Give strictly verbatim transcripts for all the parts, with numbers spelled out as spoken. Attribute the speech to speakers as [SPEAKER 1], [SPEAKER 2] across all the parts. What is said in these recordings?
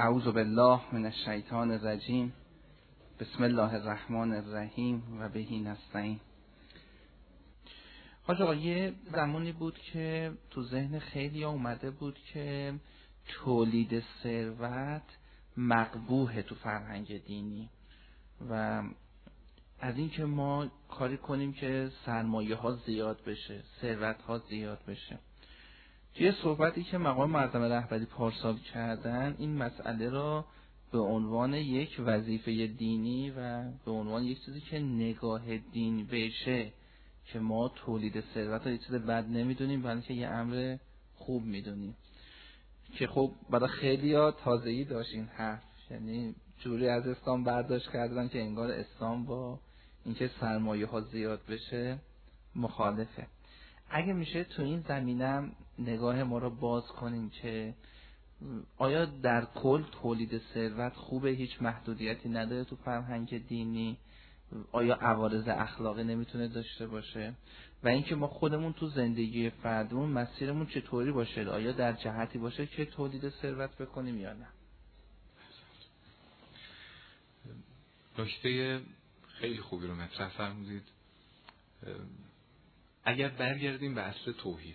[SPEAKER 1] اعوذ بالله من الشیطان الرجیم. بسم الله الرحمن الرحیم و بهی نستعین. حاج آقا یه زمانی بود که تو ذهن خیلی اومده بود که تولید ثروت مقبوحه تو فرهنگ دینی و از این که ما کاری کنیم که سرمایه ها زیاد بشه، ثروت ها زیاد بشه. توی صحبتی که مقام معظم رهبری پارسال کردن این مسئله را به عنوان یک وظیفه دینی و به عنوان یک چیزی که نگاه دین بشه که ما تولید ثروت رو یک چیز بد نمیدونیم بلکه یه امر خوب میدونیم، که خب برای خیلی‌ها تازه‌ای داشت این حرف، یعنی جوری از اسلام برداشت کردن که انگار اسلام با اینکه سرمایه ها زیاد بشه مخالفه. اگه میشه تو این زمینه نگاه ما رو باز کنیم که آیا در کل تولید ثروت خوبه، هیچ محدودیتی نداره تو فرهنگ دینی؟ آیا عوارض اخلاقی نمیتونه داشته باشه؟ و اینکه ما خودمون تو زندگی فردمون مسیرمون چطوری باشه؟ آیا در جهتی باشه که تولید ثروت بکنیم یا نه؟
[SPEAKER 2] نکته خیلی خوبی رو مطرح فرمودید. اگر برگردیم به اصل توحید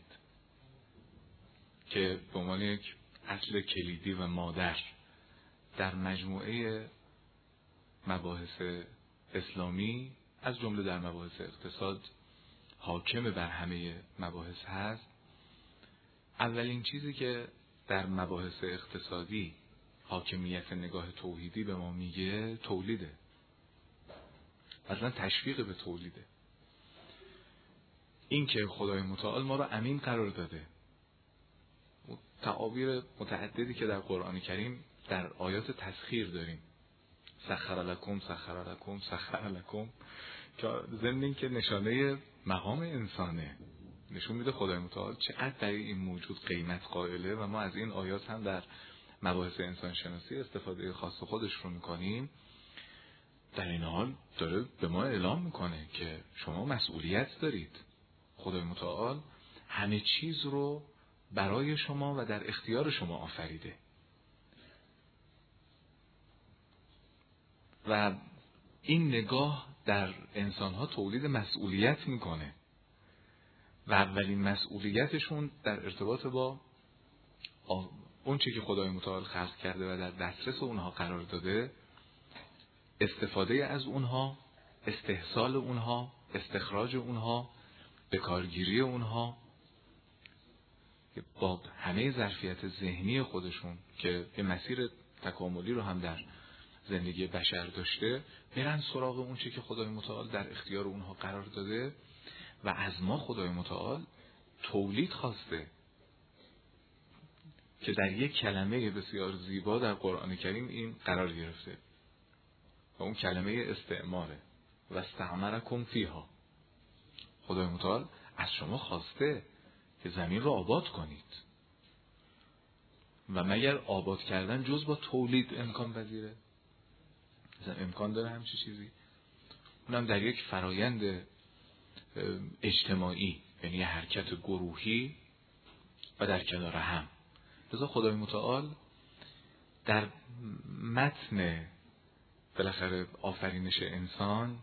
[SPEAKER 2] که به عنوان یک اصل کلیدی و مادر در مجموعه مباحث اسلامی از جمله در مباحث اقتصاد حاکم بر همه مباحث هست، اولین چیزی که در مباحث اقتصادی حاکمیت نگاه توحیدی به ما میگه تولیده، اصلا تشویق به تولیده. این که خدای متعال ما رو امین قرار داده، تعابیر متعددی که در قرآن کریم در آیات تسخیر داریم، سخر لکم سخر لکم سخر لکم، که ضمن این که نشانه مقام انسانه، نشون میده خدای متعال چقدر برای این موجود قیمت قائله و ما از این آیات هم در مباحث انسان شناسی استفاده خاص خودش رو میکنیم. در این حال داره به ما اعلام میکنه که شما مسئولیت دارید. خدای متعال همه چیز رو برای شما و در اختیار شما آفریده و این نگاه در انسانها تولید مسئولیت میکنه و اولین مسئولیتشون در ارتباط با اون چی که خدای متعال خلق کرده و در دسترس اونها قرار داده، استفاده از اونها، استحصال اونها، استخراج اونها، به کارگیری اونها با همه ظرفیت ذهنی خودشون که یه مسیر تکاملی رو هم در زندگی بشر داشته، میرن سراغ اون چی که خدای متعال در اختیار اونها قرار داده و از ما خدای متعال تولید خواسته که در یک کلمه بسیار زیبا در قرآن کریم این قرار گرفته و اون کلمه استعماره و استعمرکم فیها. خدای متعال از شما خواسته که زمین رو آباد کنید و مگر آباد کردن جز با تولید امکان پذیره؟ امکان داره همچی چیزی؟ اونم در یک فرایند اجتماعی، یعنی حرکت گروهی و در کنار هم. لذا خدای متعال در متن بالاخره آفرینش انسان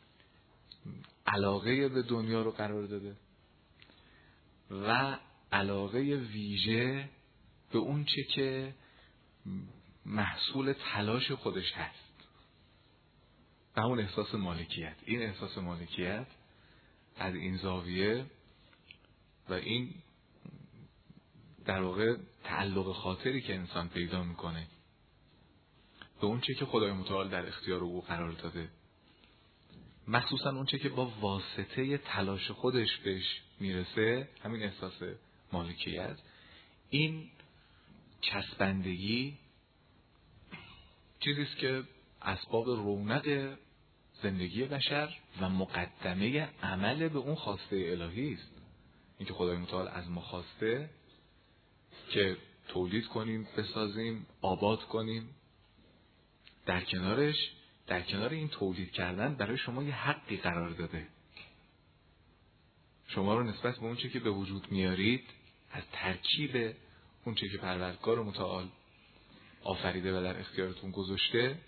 [SPEAKER 2] علاقه به دنیا رو قرار داده و علاقه ویژه به اون چه که محصول تلاش خودش هست و همون احساس مالکیت. این احساس مالکیت از این زاویه و این در واقع تعلق خاطری که انسان پیدا میکنه به اون چه که خدای متعال در اختیار او قرار داده، مخصوصا اون چه که با واسطه تلاش خودش بهش میرسه، همین احساس مالکیت، این چسبندگی چیزیست که اسباب رونق زندگی بشر و مقدمه عمل به اون خواسته الهی است. این که خدای متعال از ما خواسته که تولید کنیم، بسازیم، آباد کنیم، در کنارش در کنار این تولید کردن برای شما یه حقی قرار داده. شما رو نسبت به اون چه که به وجود میارید از ترکیب اون چه که پروردگار متعال آفریده و در اختیارتون گذاشته،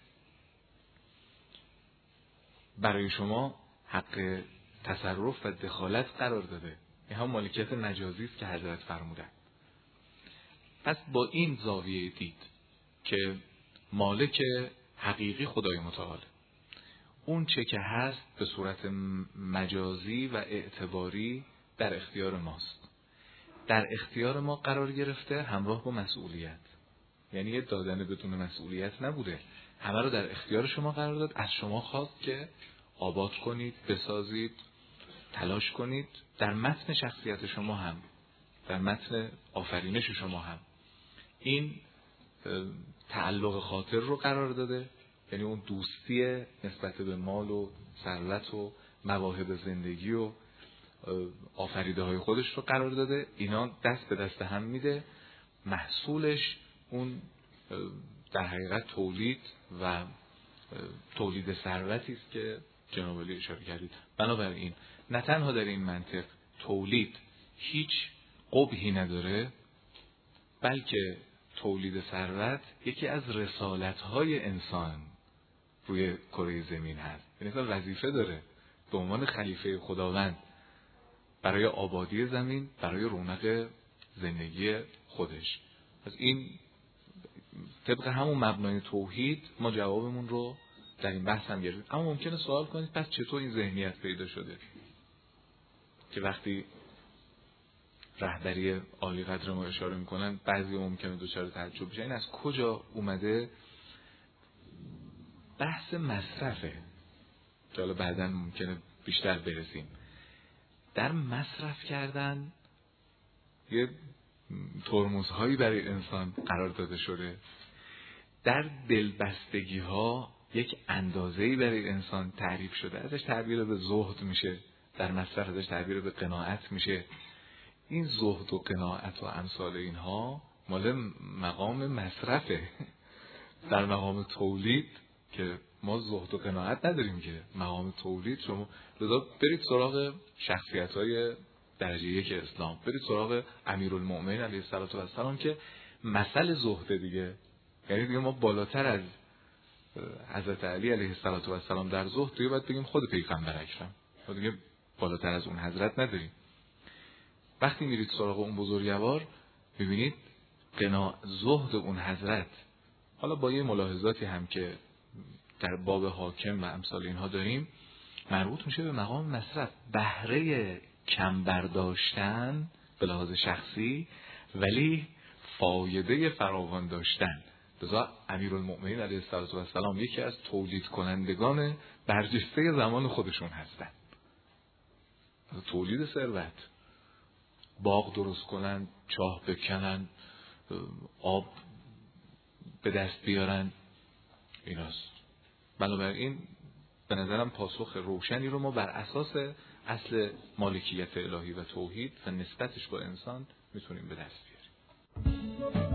[SPEAKER 2] برای شما حق تصرف و دخالت قرار داده. این هم مالکیت مجازی است که حضرت فرمودن. پس با این زاویه دید که مالک حقیقی خدای متعال، اون چه که هست به صورت مجازی و اعتباری در اختیار ماست، در اختیار ما قرار گرفته همراه با مسئولیت. یعنی یه دادن بدون مسئولیت نبوده، همه رو در اختیار شما قرار داد. از شما خواست که آباد کنید، بسازید، تلاش کنید، در متن شخصیت شما هم، در متن آفرینش شما هم این تعلق خاطر رو قرار داده. یعنی اون دوستی نسبت به مال و ثروت و مواهب زندگی و آفریده های خودش رو قرار داده. اینا دست به دست هم میده، محصولش اون در حقیقت تولید و تولید ثروتی است که جناب علی اشاره کردید. بنابراین نه تنها در این منطق تولید هیچ قبحی نداره، بلکه تولید ثروت یکی از رسالت‌های انسان روی کره زمین هست. یعنی انسان وظیفه داره به عنوان خلیفه خداوند برای آبادی زمین، برای رونق زندگی خودش. از این طبق همون مبنای توحید ما جوابمون رو در این بحث هم گرفتیم. اما ممکنه سوال کنید پس چطور این ذهنیت پیدا شده که وقتی رهبری عالی قدر ما اشاره میکنن بعضی ممکنه دچار تعجب بشن؟ این از کجا اومده؟ بحث مصرفه که حالا بعداً ممکنه بیشتر برسیم. در مصرف کردن یه ترمزهایی برای انسان قرار داده شده، در دلبستگی ها یک اندازه‌ای برای انسان تعریف شده. ازش تعبیر به زهد میشه، در مصرف ازش تعبیر به قناعت میشه. این زهد و قناعت و امثال اینها مال مقام مصرفه. در مقام تولید که ما زهد و قناعت نداریم که، مقام تولید شما لذا برید سراغ شخصیت‌های درجه یک اسلام، برید سراغ امیرالمؤمنین علیه السلام که مثل زهد دیگه. یعنی دیگه ما بالاتر از حضرت علی علیه السلام در زهد دیگه باید بگیم خود پیغمبر اکرم، ما دیگه بالاتر از اون حضرت نداریم. وقتی میرید سراغ اون بزرگوار ببینید قناع زهد اون حضرت، حالا با یه ملاحظاتی هم که در باب حاکم و امثال اینها داریم، مربوط میشه به مقام مصرف، بهره کم برداشتن به لحاظ شخصی ولی فایده فراوان داشتن. لذا امیرالمؤمنین علیه السلام یکی از تولید کنندگان برجسته زمان خودشون هستن. تولید ثروت، باغ درست کنن، چاه بکنن، آب به دست بیارن، ایناست. بنابراین به نظرم پاسخ روشنی رو ما بر اساس اصل مالکیت الهی و توحید و نسبتش با انسان میتونیم به دست بیاریم.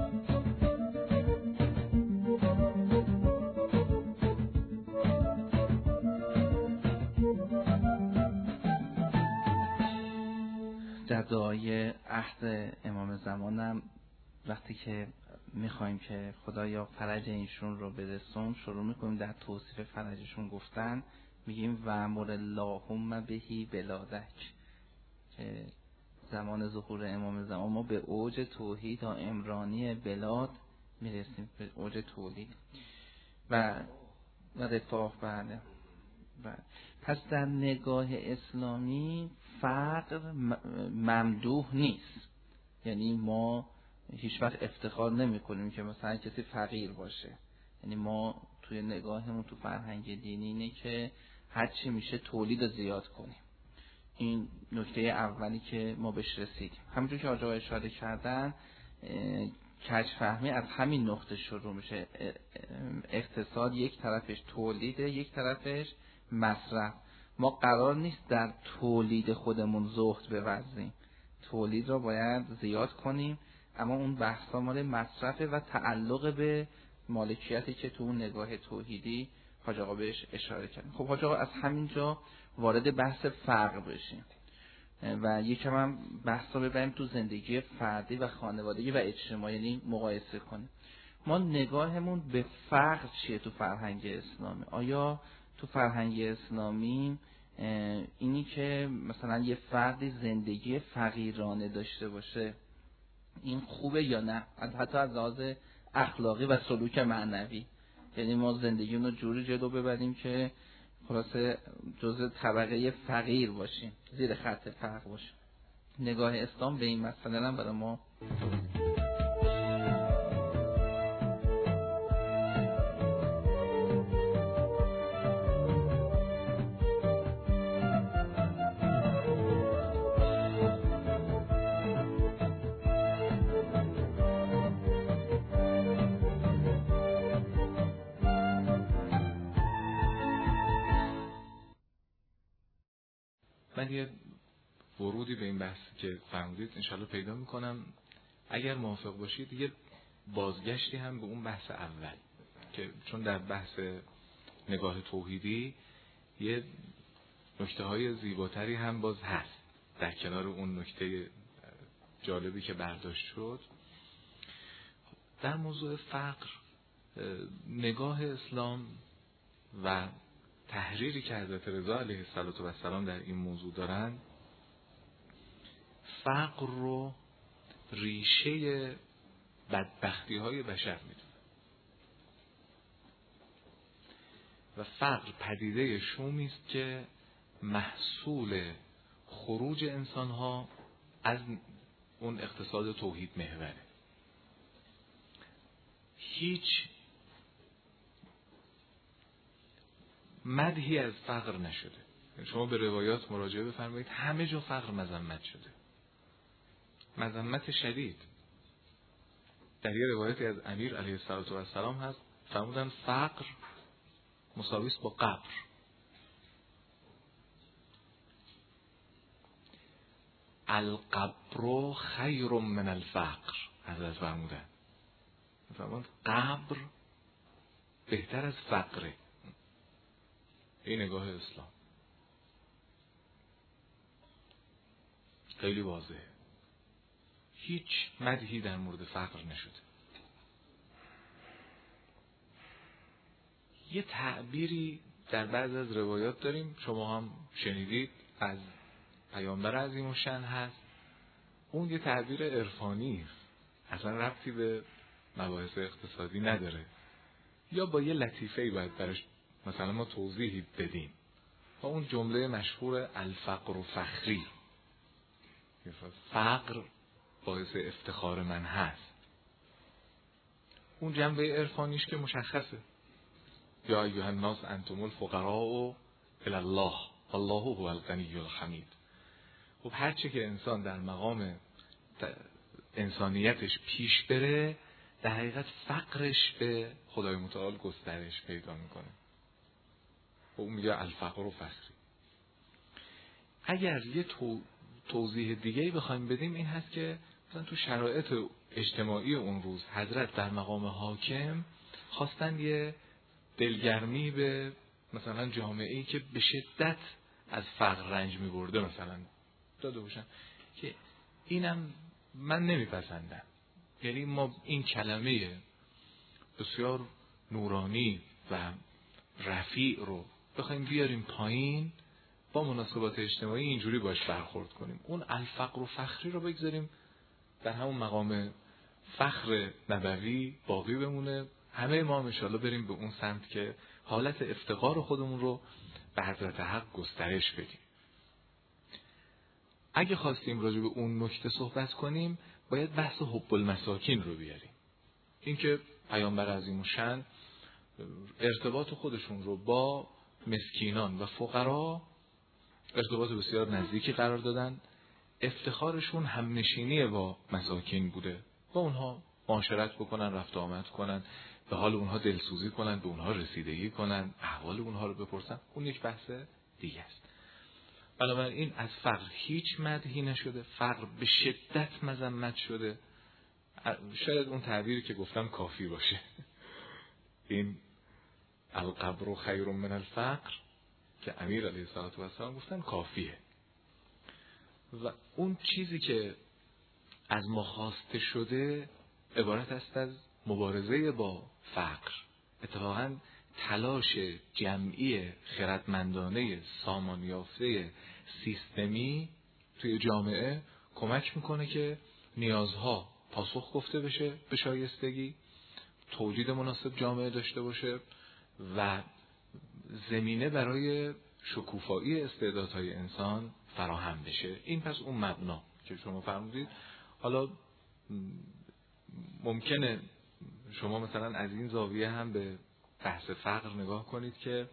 [SPEAKER 1] در دعای عهد امام زمانم وقتی که میخوایم که خدایا فرج ایشون رو برسون، شروع میکنیم در توصیف فرجشون گفتن، میگیم و امر اللهم بهی بلادک، که زمان ظهور امام زمان ما به اوج توحید و عمرانی بلاد میرسیم، به اوج تولید و و رفاه. بله بله. پس در نگاه اسلامی فقر ممدوح نیست، یعنی ما هیچ وقت افتخار نمی کنیم که مثلا کسی فقیر باشه. یعنی ما توی نگاهمون تو فرهنگ دینی اینه که هر چی میشه تولید رو زیاد کنیم. این نکته اولی که ما بهش رسیدیم. همونجور که آقا اشاره کردن کج فهمی از همین نقطه شروع میشه. اقتصاد یک طرفش تولیده، یک طرفش مصرف. ما قرار نیست در تولید خودمون زهد بورزیم، تولید رو باید زیاد کنیم، اما اون بحثا مال مصرفه و تعلق به مالکیتی که تو اون نگاه توحیدی حاج آقا بهش اشاره کردن. خب حاج آقا از همینجا وارد بحث فقر بشیم و یکم هم بحثا ببریم تو زندگی فردی و خانوادگی و اجتماعی، یعنی مقایسه کنیم. ما نگاهمون به فقر چیه تو فرهنگ اسلامی؟ آیا تو فرهنگ اسلامی اینی که مثلا یه فردی زندگی فقیرانه داشته باشه این خوبه یا نه؟ حتی از لحاظ اخلاقی و سلوک معنوی، یعنی ما زندگیمون رو جوری جلو ببریم که خلاصه جزء طبقه فقیر باشیم، زیر خط فقر باشیم. نگاه اسلام به این مسئله هم برای ما
[SPEAKER 2] من یه ورودی به این بحثی که فرمودید انشالله پیدا میکنم. اگر موافق باشید یه بازگشتی هم به اون بحث اول، که چون در بحث نگاه توحیدی یه نکته های زیباتری هم باز هست در کنار اون نکته جالبی که برداشت شد. در موضوع فقر نگاه اسلام و تحریری که حضرت رضا علیه السلام در این موضوع دارن، فقر رو ریشه بدبختی های بشر میدونن و فقر پدیده شومی است که محصول خروج انسان ها از اون اقتصاد توحید محوره. هیچ مدحی از فقر نشده. شما به روایات مراجعه بفرمایید، همه جا فقر مذمت شده، مذمت شدید. در یه روایتی از امیر علیه السلام هست فرمودن فقر مساوی است با قبر. القبر خیر من الفقر. حضرت فرمودن فرمودن قبر بهتر از فقره. این نگاه اسلام خیلی واضحه. هیچ مدحی در مورد فقر نشده. یه تعبیری در بعض از روایات داریم، شما هم شنیدید، از پیامبر عظیم الشأن هست. اون یه تعبیر عرفانی است، اصلا ربطی به مباحث اقتصادی نداره، یا با یه لطیفه‌ای باید براش مثلا ما توضیحی بدیم. با اون جمله مشهور الفقر و فخری، فقر باعث افتخار من هست. اون جنبه عرفانیش که مشخصه، یا ایها الناس انتم الفقراء الی الله والله هو الغنی الحمید. خب هرچه که انسان در مقام انسانیتش پیش بره، در حقیقت فقرش به خدای متعال گسترش پیدا میکنه. و اون میگه الفقر و فخری. اگر یه تو توضیح دیگه‌ای بخوایم بدیم این هست که مثلا تو شرایط اجتماعی اون روز حضرت در مقام حاکم خواستن یه دلگرمی به مثلا جامعه‌ای که به شدت از فقر رنج می‌برده مثلا داده باشن، که اینم من نمیپسندم. یعنی ما این کلمه بسیار نورانی و رفیع رو بخوایم بیاریم پایین، با مناسبات اجتماعی اینجوری باش برخورد کنیم. اون الفقر و فخری رو بگذاریم در همون مقام فخر نبوی باقی بمونه. همه ما ان شاءالله بریم به اون سمت که حالت افتقار خودمون رو به حضرت حق گسترش بدیم. اگه خواستیم راجع به اون نکته صحبت کنیم، باید بحث حب المساکین رو بیاریم. اینکه پیامبر عظیم الشأن ارتباط خودشون رو با مسکینان و فقرا ارتباط بسیار نزدیکی قرار دادن. افتخارشون همنشینی با مساکین بوده، با اونها معاشرت بکنن، رفت آمد کنن، به حال اونها دلسوزی کنن، به اونها رسیدگی کنن، احوال اونها رو بپرسن. اون یک بحث دیگه است. بنابراین از فقر هیچ مدحی نشده، فقر به شدت مذمت شده. شاید اون تعبیری که گفتم کافی باشه. این القبر خیر من الفقر که امیر علیه السلام گفتن کافیه. و اون چیزی که از ما خواسته شده عبارت است از مبارزه با فقر، اتفاقاً تلاش جمعی خردمندانه سامان یافته سیستمی توی جامعه کمک میکنه که نیازها پاسخ گفته بشه به شایستگی، تولید مناسب جامعه داشته باشه و زمینه برای شکوفایی استعدادهای انسان فراهم بشه. این پس اون مبنا که شما فرمودید. حالا ممکنه شما مثلا از این زاویه هم به بحث فقر نگاه کنید که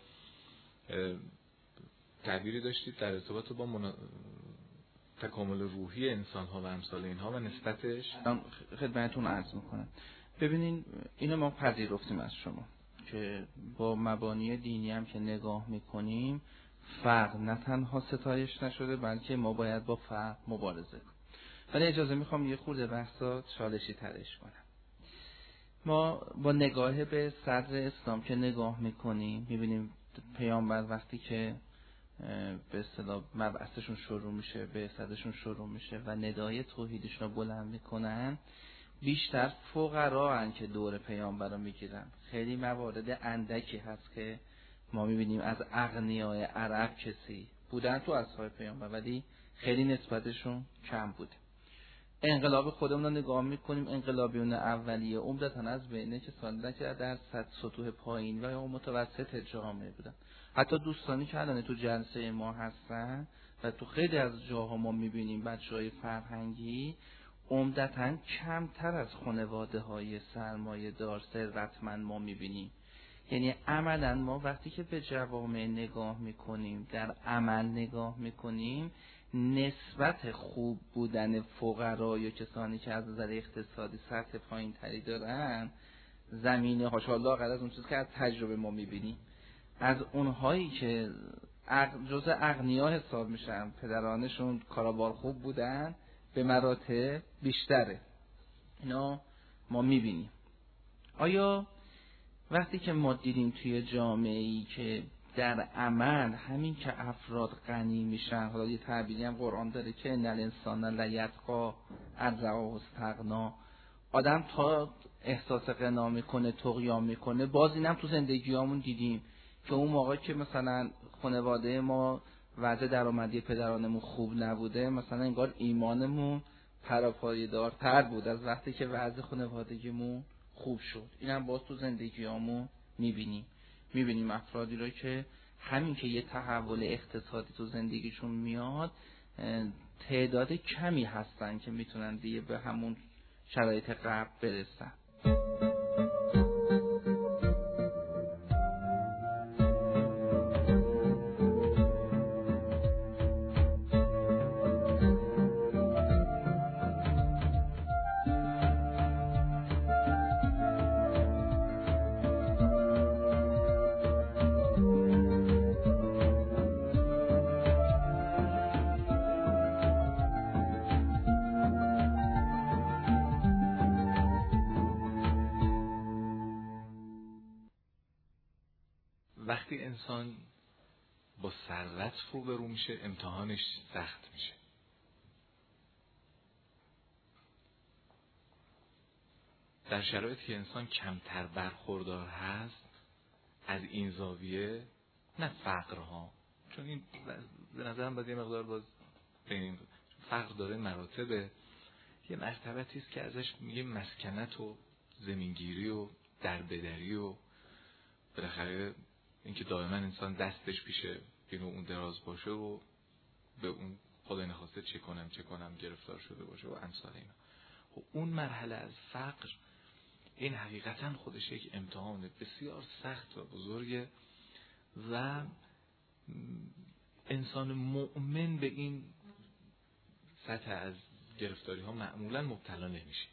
[SPEAKER 2] تعبیری داشتید در ارتباط با منا... تکامل روحی انسان ها و امثال اینها و نسبتش.
[SPEAKER 1] خدمتتون عرض میکنم. ببینین اینو ما پذیرفتیم از شما که با مبانی دینی هم که نگاه میکنیم فقر نه تنها ستایش نشده بلکه ما باید با فقر مبارزه کنیم. ولی اجازه میخوام یه خورده بحثا چالشی ترش کنم. ما با نگاه به صدر اسلام که نگاه میکنیم میبینیم پیامبر وقتی که به اصطلاح مبعثشون شروع میشه، به صدشون شروع میشه و ندای توحیدشون رو بلند میکنن، بیشتر فقرا هن که دور پیامبر رو میگیرن. خیلی موارد اندکی هست که ما میبینیم از اغنیای عرب کسی بودن تو اصحاب پیامبر ولی خیلی نسبتشون کم بوده. انقلاب خودمون رو نگاه میکنیم، انقلابیون اولیه عمدتاً از بینه که سالیدن که در سطوح پایین و یا متوسط جامعه بودن. حتی دوستانی که الان تو جلسه ما هستن و تو خیلی از جاها ما میبینیم بچهای فرهنگی عمدتاً کمتر از خانواده های سرمایه دار ثروتمند ما میبینیم. یعنی عملاً ما وقتی که به جوامع نگاه میکنیم، در عمل نگاه میکنیم، نسبت خوب بودن فقرا یا کسانی که از نظر اقتصادی سطح پایین تری دارن زمینه هاش حالا غیر از اون چیز که از تجربه ما میبینیم، از اونهایی که جز اغنیا حساب میشن پدرانشون کارابار خوب بودن به مراتب بیشتره. اینا ما میبینیم. آیا وقتی که ما دیدیم توی جامعه‌ای که در عمل همین که افراد غنی میشن، حالا یه تعبیری هم قرآن داره که ان الانسان لیطغی ان رآه استغنی، آدم تا احساس غنا میکنه طغیان میکنه. باز اینم تو زندگیامون دیدیم که اون موقع که مثلا خانواده ما وضع درآمدی پدرانمون خوب نبوده، مثلا انگار ایمانمون پراپایه‌دارتر بود از وقتی که وضع خانوادگیمون خوب شد. اینم باز تو زندگیامون میبینیم. میبینیم افرادی رو که همین که یه تحول اقتصادی تو زندگیشون میاد تعداد کمی هستن که میتونن دیگه به همون شرایط قبل برسن.
[SPEAKER 2] وقتی انسان با ثروت روبرو میشه امتحانش سخت میشه. در شرایطی که انسان کمتر برخوردار هست از این زاویه، نه فقرها، چون این به نظرم باید یه مقدار باز ببینیم فقر داره مراتب، یه مرتبتی است که ازش میگه مسکنت و زمینگیری و دربدری و بالاخره اینکه دائما انسان دستش پیشه اینو اون دراز باشه و به اون خدا نخواسته چه کنم چه کنم گرفتار شده باشه و امثال اینا. خب اون مرحله از فقر این حقیقتا خودش یک امتحان بسیار سخت و بزرگه و انسان مؤمن به این سطح از گرفتاری ها معمولا مبتلا نمیشه.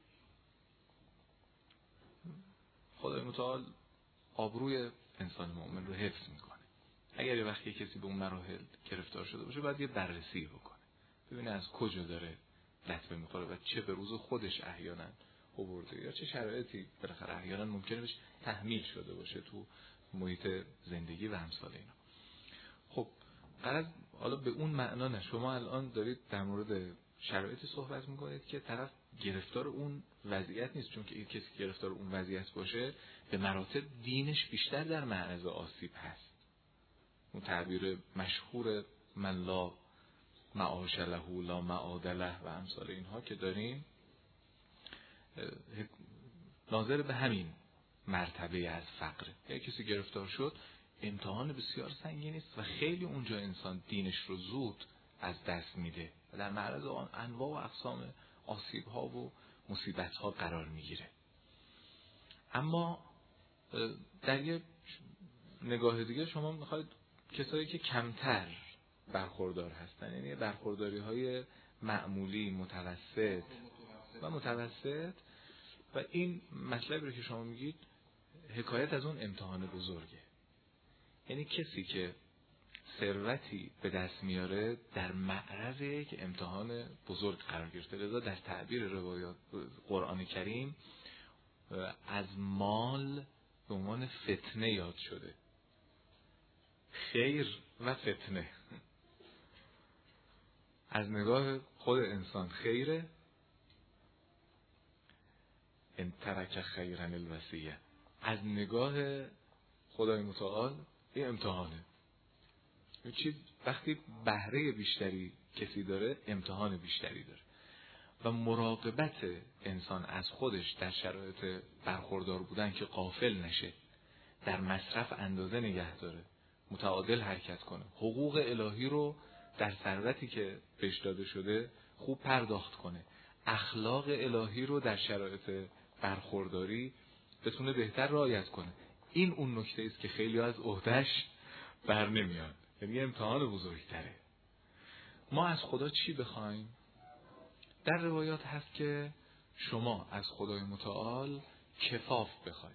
[SPEAKER 2] خدای متعال آبروی انسان مؤمن رو حفظ میکنه. اگر یه وقتی کسی به اون مراحل گرفتار شده باشه باید یه بررسی بکنه، ببینه از کجا داره لطمه میخوره و چه به روز خودش احیانا آورده یا چه شرایطی بالاخره احیانا ممکنه بهش تحمیل شده باشه تو محیط زندگی و امثال اینا. خب غرض حالا به اون معنا نه، شما الان دارید در مورد شرایطی صحبت میکنید که طرف گرفتار اون وضعیت نیست، چون که این کسی گرفتار اون وضعیت باشه به مراتب دینش بیشتر در معرض آسیب هست. اون تعبیر مشهور من لا معاش له لا معاد له و امثال اینها که داریم ناظر به همین مرتبه از فقره. یک کسی گرفتار شد امتحان بسیار سنگینی است و خیلی اونجا انسان دینش رو زود از دست میده و در معرض آن انواع و اقسام آسیب ها و مصیبت ها قرار میگیره. اما در یک نگاه دیگه شما میخواید کسایی که کمتر برخوردار هستن، یعنی برخورداری های معمولی، متوسط و متوسط، و این مطلبی رو که شما میگید حکایت از اون امتحان بزرگه. یعنی کسی که ثروتی به دست میاره در معرض یک امتحان بزرگ قرار گرفته. لذا در تعبیر روایات قرآن کریم از مال به عنوان فتنه یاد شده، خیر و فتنه. از نگاه خود انسان خیره، ان ترک خیرا الوصیه. از نگاه خدای متعال این امتحانه. چیز وقتی بهره بیشتری کسی داره امتحان بیشتری داره و مراقبت انسان از خودش در شرایط برخوردار بودن که غافل نشه، در مصرف اندازه نگه داره، متعادل حرکت کنه، حقوق الهی رو در ثروتی که بهش داده شده خوب پرداخت کنه، اخلاق الهی رو در شرایط برخورداری بتونه بهتر رعایت کنه. این اون نکته است که خیلی از عهده‌اش بر نمیاد. یعنی امتحان بزرگتره. ما از خدا چی بخوایم؟ در روایات هست که شما از خدای متعال کفاف بخواید.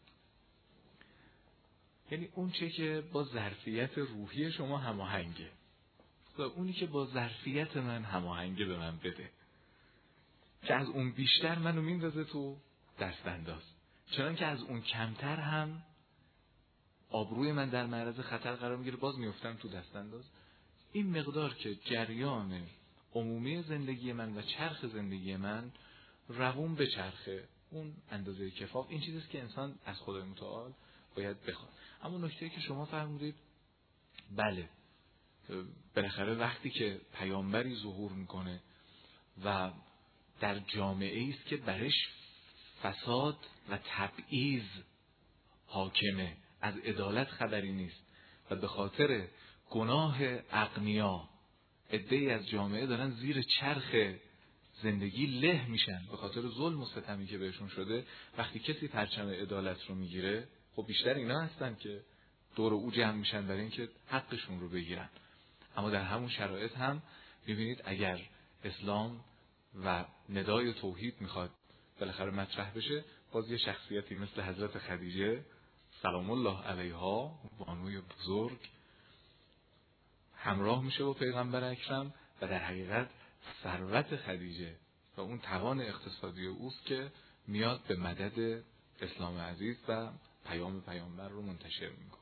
[SPEAKER 2] یعنی اون چه که با ظرفیت روحی شما هماهنگه و اونی که با ظرفیت من هماهنگه به من بده، که از اون بیشتر منو میندازه تو دست انداز، چنان که از اون کمتر هم آبروی من در معرض خطر قرار میگیره، باز میافتم تو دست انداز. این مقدار که جریان عمومی زندگی من و چرخ زندگی من روون به چرخه، اون اندازه کفاف، این چیزیست که انسان از خدای متعال باید بخواد. اما نکته‌ای که شما فرمودید، بله بالاخره وقتی که پیامبری ظهور میکنه و در جامعه است که برش فساد و تبعیض حاکمه، از عدالت خبری نیست و به خاطر گناه اغنیا عده‌ای از جامعه دارن زیر چرخ زندگی له میشن به خاطر ظلم و ستمی که بهشون شده، وقتی کسی پرچم عدالت رو میگیره، خب بیشتر اینا هستن که دور او جمع میشن برای اینکه حقشون رو بگیرن. اما در همون شرایط هم میبینید اگر اسلام و ندای توحید میخواد بالاخره مطرح بشه، باز یه شخصیتی مثل حضرت خدیجه سلام الله علیها، بانوی بزرگ، همراه میشه با پیغمبر اکرم و در حقیقت ثروت خدیجه و اون توان اقتصادی اوست که میاد به مدد اسلام عزیز و پیام پیامبر رو منتشر میکنه.